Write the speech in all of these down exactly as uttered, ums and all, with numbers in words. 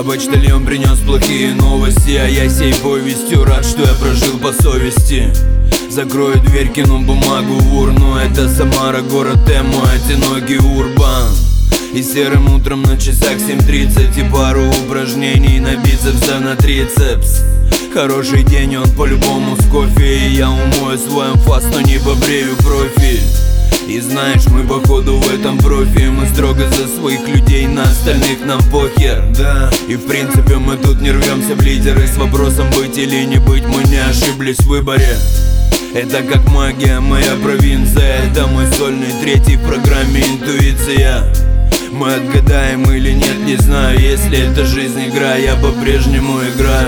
почтальон принес плохие новости, а я сей повестью рад, что я прожил по совести. Закрою дверь, кину бумагу в урну. Это Самара, город Эмо, одинокий урбан. И серым утром на часах семь тридцать, и пару упражнений на бицепс, а на трицепс. Хороший день, он по-любому с кофе, и я умою свой амфас, но не побрею профиль. И знаешь, мы походу в этом профи, мы строго за своих людей, на остальных нам похер. Да, и в принципе мы тут не рвемся в лидеры, с вопросом быть или не быть, мы не ошиблись в выборе. Это как магия, моя провинция, это мой сольный третий в программе «Интуиция». Мы отгадаем или нет, не знаю, если это жизнь игра, я по-прежнему играю.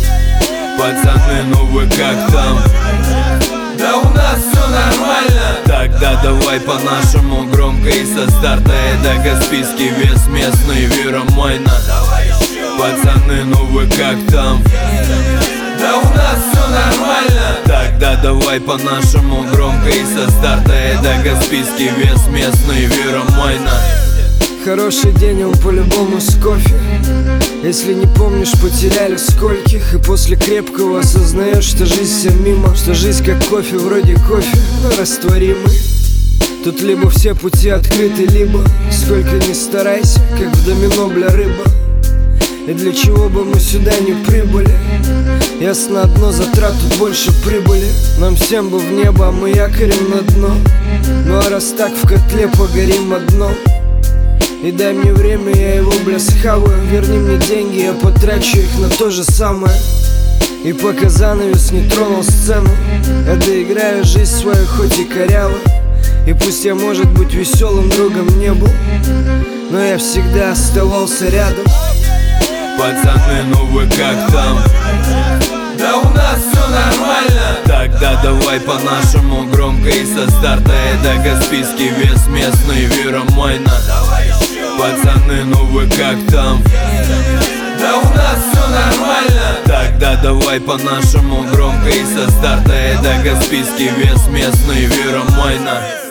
Пацаны, ну вы как там? Да у нас все нормально. Тогда давай по-нашему громко и со старта. Это Каспийский вес, местный Вера Майна. Пацаны, ну вы как там? Да у нас все нормально. Тогда давай по-нашему громко и со старта. Это Каспийский вес, местный Вера Майна. Хороший день, он по-любому с кофе. Если не помнишь, потеряли скольких. И после крепкого осознаешь, что жизнь вся мимо, что жизнь как кофе, вроде кофе, но растворимый. Тут либо все пути открыты, либо сколько ни старайся, как в домино, бля, рыба. И для чего бы мы сюда не прибыли? Ясно одно, затрат тут больше прибыли. Нам всем бы в небо, а мы якорем на дно. Ну а раз так, в котле погорим одно. И дай мне время, я его, бля, схаваю. Верни мне деньги, я потрачу их на то же самое. И пока занавес не тронул сцену, я доиграю жизнь свою, хоть и коряво. И пусть я, может быть, веселым другом не был, но я всегда оставался рядом. Пацаны, ну вы как там? Да у нас все нормально. Тогда давай по-нашему громко и со старта. Это Каспийский вес, местный Вера Майна. Пацаны, ну вы как там? Да у нас все нормально. Тогда давай по-нашему громко и со старта. Это Каспийский вес, местный Вера Майна.